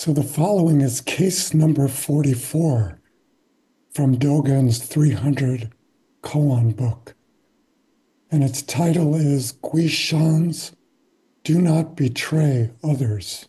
So the following is case number 44 from Dogen's 300 koan book, and its title is Guishan's Do Not Betray Others.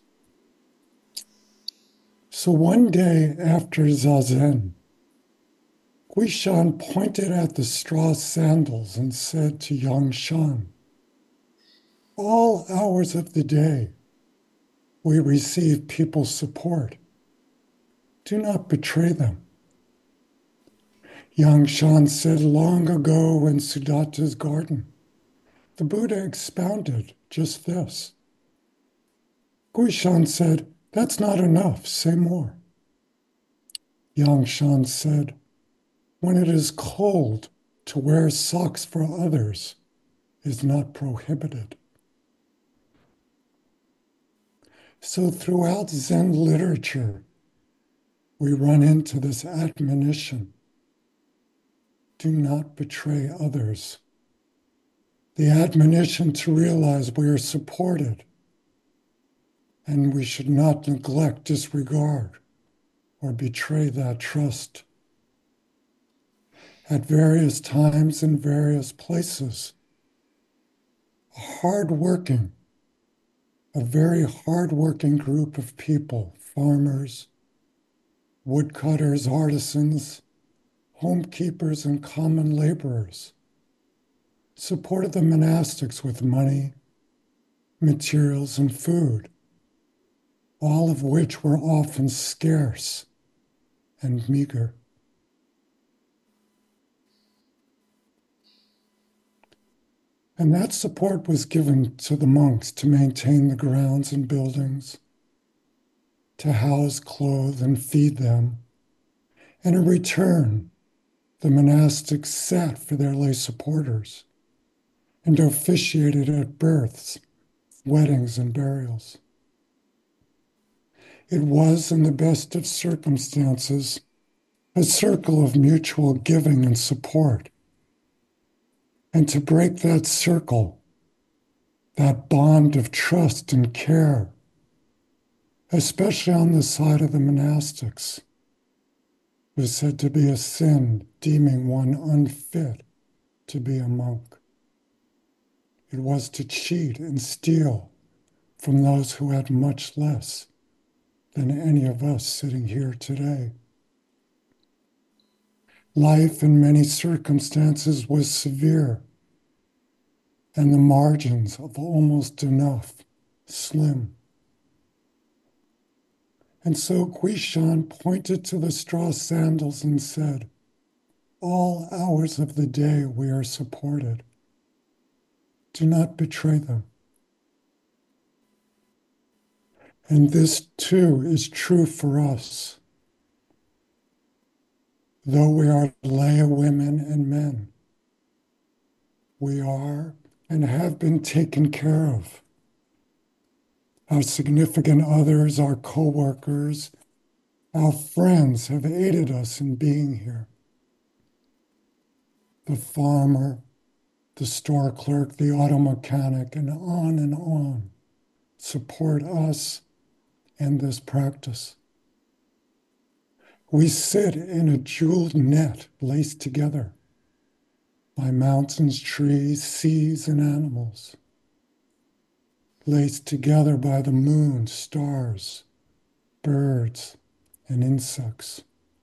So one day after Zazen, Guishan pointed at the straw sandals and said to Yangshan, "All hours of the day, we receive people's support. Do not betray them." Yangshan said long ago in Sudatta's garden, the Buddha expounded just this. Guishan said, "That's not enough, say more." Yangshan said, "When it is cold, to wear socks for others is not prohibited." So throughout Zen literature, we run into this admonition: do not betray others. The admonition to realize we are supported and we should not neglect, disregard, or betray that trust. At various times in various places, a very hardworking group of people, farmers, woodcutters, artisans, homekeepers, and common laborers, supported the monastics with money, materials, and food, all of which were often scarce and meager. And that support was given to the monks to maintain the grounds and buildings, to house, clothe, and feed them. And in return, the monastics sat for their lay supporters and officiated at births, weddings, and burials. It was, in the best of circumstances, a circle of mutual giving and support. And to break that circle, that bond of trust and care, especially on the side of the monastics, was said to be a sin, deeming one unfit to be a monk. It was to cheat and steal from those who had much less than any of us sitting here today. Life in many circumstances was severe, and the margins of almost enough slim. And so Guishan pointed to the straw sandals and said, "All hours of the day we are supported. Do not betray them." And this too is true for us. Though we are lay women and men, we are and have been taken care of. Our significant others, our co-workers, our friends have aided us in being here. The farmer, the store clerk, the auto mechanic, and on support us and this practice. We sit in a jeweled net laced together by mountains, trees, seas, and animals, laced together by the moon, stars, birds, and insects,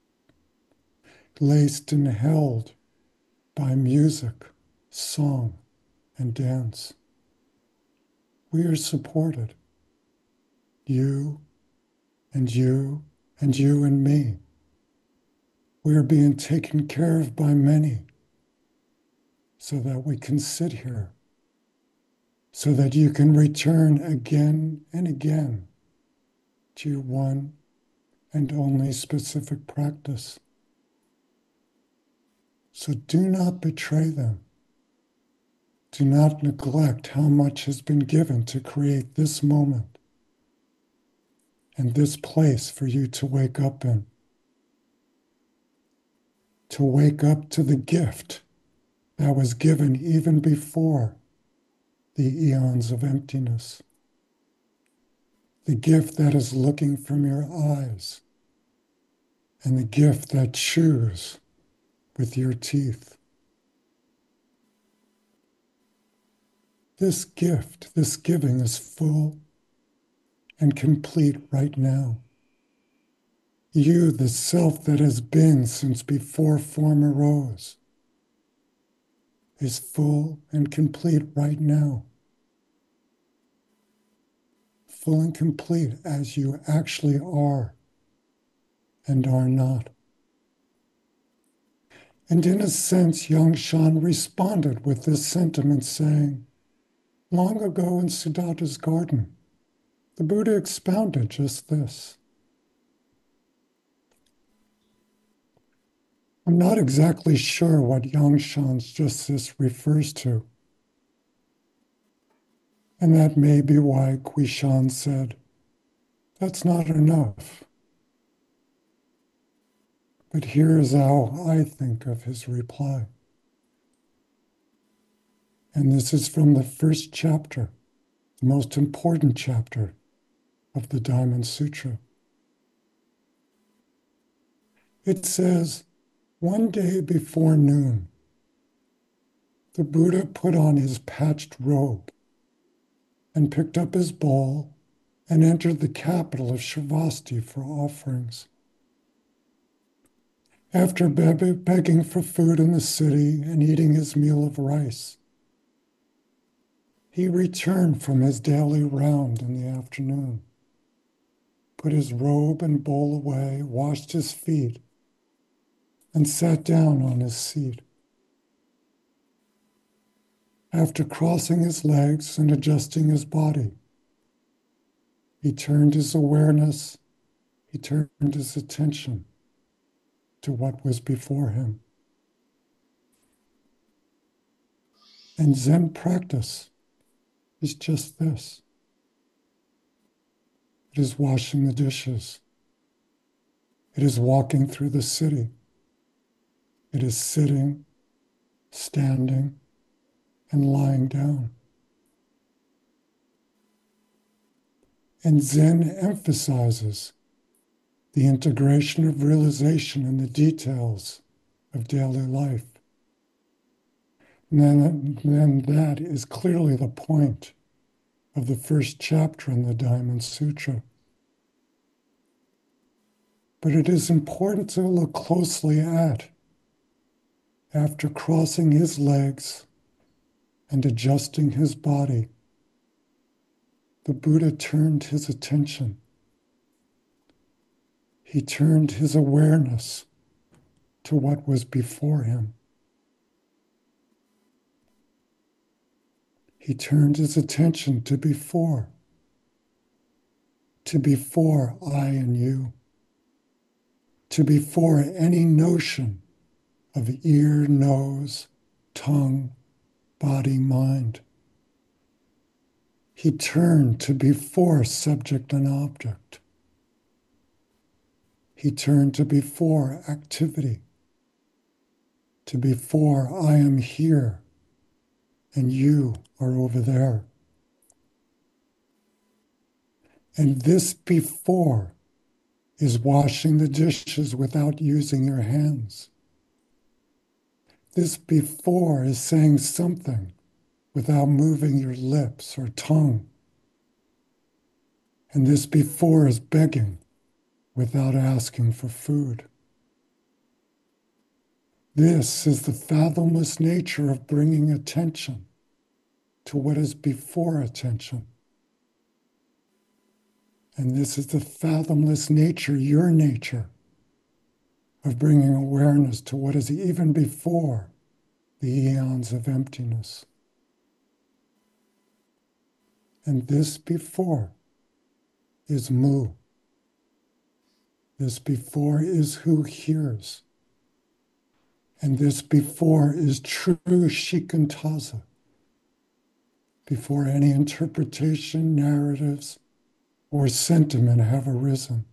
laced and held by music, song, and dance. We are supported. You and you and you and me. We are being taken care of by many so that we can sit here, so that you can return again and again to your one and only specific practice. So do not betray them. Do not neglect how much has been given to create this moment and this place for you to wake up in. To wake up to the gift that was given even before the eons of emptiness. the gift that is looking from your eyes, and the gift that chews with your teeth. This gift, this giving is full and complete right now. You, the self that has been since before form arose, is full and complete right now. Full and complete as you actually are and are not. And in a sense, Yangshan responded with this sentiment, saying, long ago in Siddhartha's garden, the Buddha expounded just this. I'm not exactly sure what Yangshan's just this refers to. And that may be why Guishan said, that's not enough. But here is how I think of his reply. And this is from the first chapter, the most important chapter of the Diamond Sutra. It says, one day before noon, the Buddha put on his patched robe and picked up his bowl and entered the capital of Shravasti for offerings. After begging for food in the city and eating his meal of rice, he returned from his daily round in the afternoon, put his robe and bowl away, washed his feet, and sat down on his seat. After crossing his legs and adjusting his body, he turned his attention to what was before him. And Zen practice is just this. It is washing the dishes. It is walking through the city. It is sitting, standing, and lying down. And Zen emphasizes the integration of realization in the details of daily life. And then that is clearly the point of the first chapter in the Diamond Sutra. But it is important to look closely at, after crossing his legs and adjusting his body, the Buddha turned his attention. He turned his awareness to what was before him. He turned his attention to before I and you, to before any notion of ear, nose, tongue, body, mind. He turned to before subject and object. He turned to before activity, to before I am here and you are over there. And this before is washing the dishes without using your hands. This before is saying something without moving your lips or tongue. And this before is begging without asking for food. This is the fathomless nature of bringing attention to what is before attention. And this is the fathomless nature, your nature, of bringing awareness to what is even before the eons of emptiness. And this before is Mu. This before is who hears. And this before is true shikantaza. Before any interpretation, narratives, or sentiment have arisen.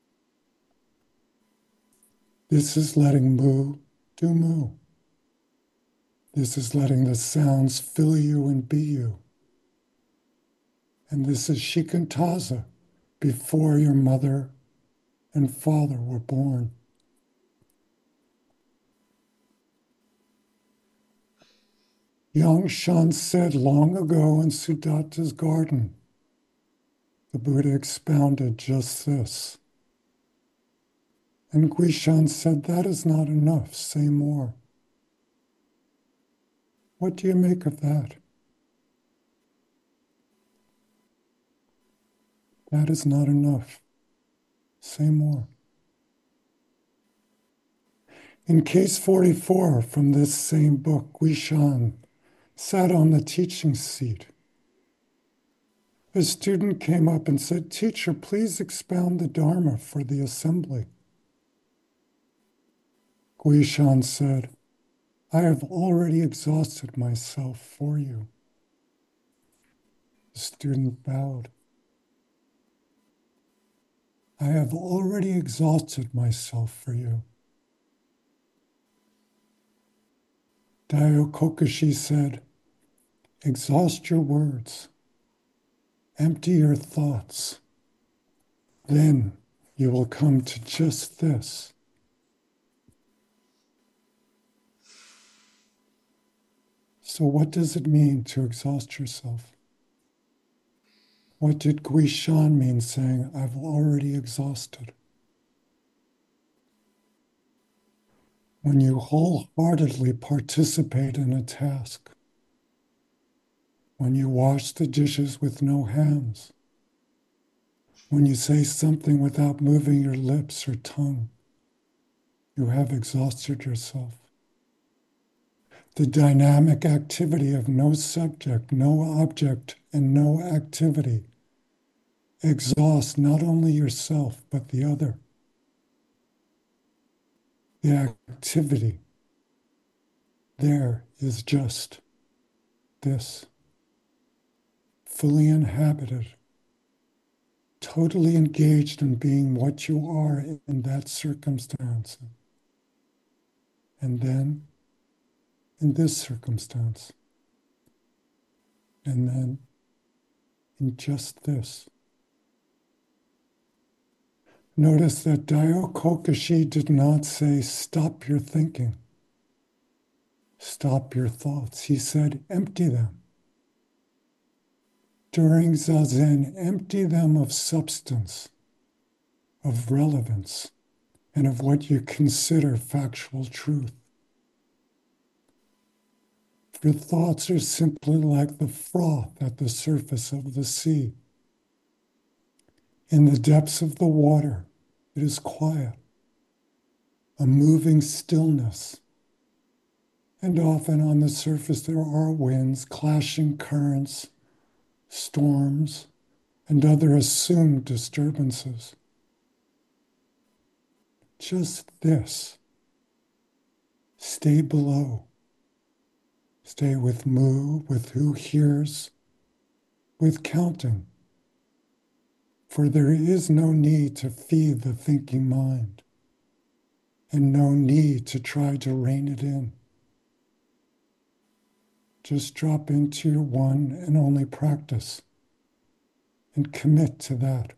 This is letting Mu do Mu. This is letting the sounds fill you and be you. And this is shikantaza, before your mother and father were born. Yang Shan said long ago in Sudatta's garden, the Buddha expounded just this. And Guishan said, that is not enough, say more. What do you make of that? That is not enough, say more. In case 44 from this same book, Guishan sat on the teaching seat. A student came up and said, "Teacher, please expound the Dharma for the assembly." Guishan said, "I have already exhausted myself for you." The student bowed. "I have already exhausted myself for you." Daiyo Kokushi said, "Exhaust your words, empty your thoughts, then you will come to just this." So what does it mean to exhaust yourself? What did Guishan mean saying, "I've already exhausted"? When you wholeheartedly participate in a task, when you wash the dishes with no hands, when you say something without moving your lips or tongue, you have exhausted yourself. The dynamic activity of no subject, no object, and no activity exhausts not only yourself, but the other. The activity there is just this, fully inhabited, totally engaged in being what you are in that circumstance. And then in this circumstance. And then in just this. Notice that Daiyo Kokushi did not say, "Stop your thinking. Stop your thoughts." He said, "Empty them." During Zazen, empty them of substance, of relevance, and of what you consider factual truth. Your thoughts are simply like the froth at the surface of the sea. In the depths of the water, it is quiet, a moving stillness. And often on the surface there are winds, clashing currents, storms, and other assumed disturbances. Just this. Stay below. Stay with Mu, with who hears, with counting. For there is no need to feed the thinking mind, and no need to try to rein it in. Just drop into your one and only practice and commit to that.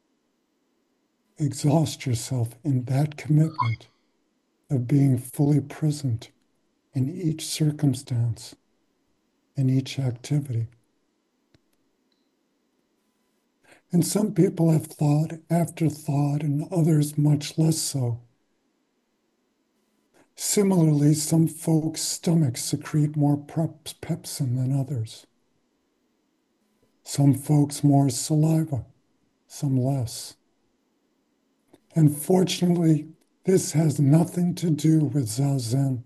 Exhaust yourself in that commitment of being fully present in each circumstance, in each activity. And some people have thought after thought, and others much less so. Similarly, some folks' stomachs secrete more pepsin than others. Some folks more saliva, some less. And fortunately, this has nothing to do with Zazen.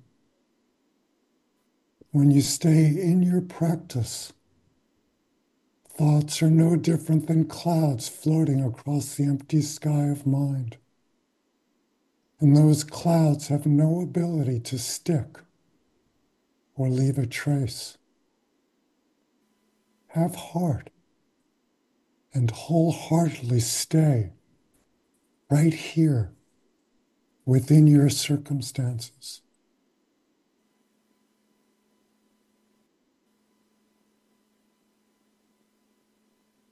When you stay in your practice, thoughts are no different than clouds floating across the empty sky of mind. And those clouds have no ability to stick or leave a trace. Have heart and wholeheartedly stay right here within your circumstances.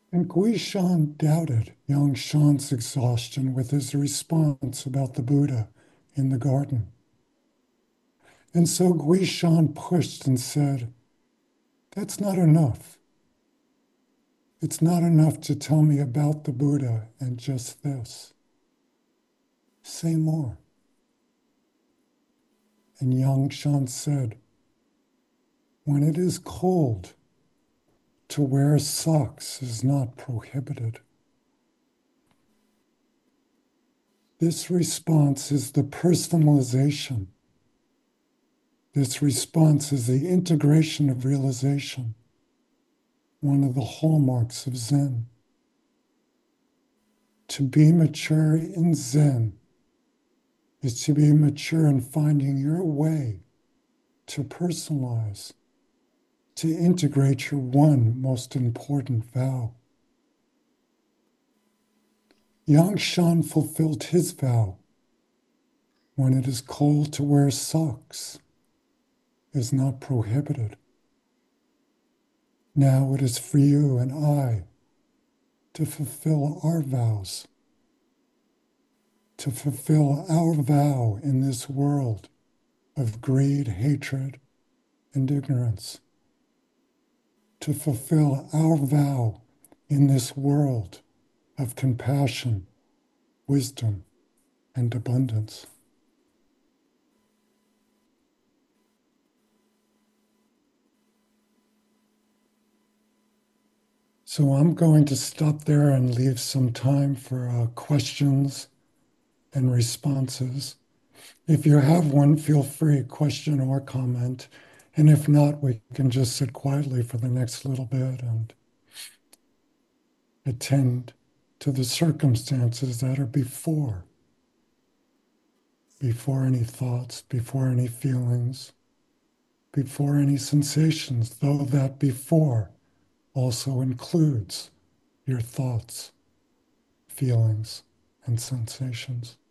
And Guishan doubted young Shan's exhaustion with his response about the Buddha in the garden. And so Guishan pushed and said, "That's not enough. It's not enough to tell me about the Buddha and just this. Say more." And young Shan said, "When it is cold, to wear socks is not prohibited." This response is the personalization. This response is the integration of realization, one of the hallmarks of Zen. To be mature in Zen is to be mature in finding your way to personalize, to integrate your one most important vow. Yang Shan fulfilled his vow. When it is cold, to wear socks is not prohibited. Now it is for you and I to fulfill our vows, to fulfill our vow in this world of greed, hatred, and ignorance, to fulfill our vow in this world of compassion, wisdom, and abundance. So I'm going to stop there and leave some time for questions and responses. If you have one, feel free, question or comment. And if not, we can just sit quietly for the next little bit and attend to the circumstances that are before any thoughts, before any feelings, before any sensations, though that before also includes your thoughts, feelings, and sensations.